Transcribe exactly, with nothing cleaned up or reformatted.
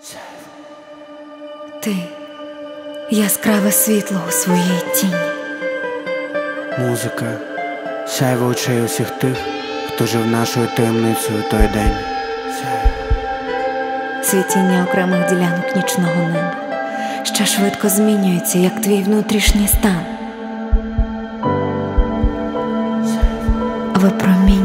Ти – яскраве світло у своїй тіні. Музика – сяйво очей усіх тих, хто жив нашою таємницею той день. Світіння окремих ділянок нічного неба, що швидко змінюється, як твій внутрішній стан. Випромінює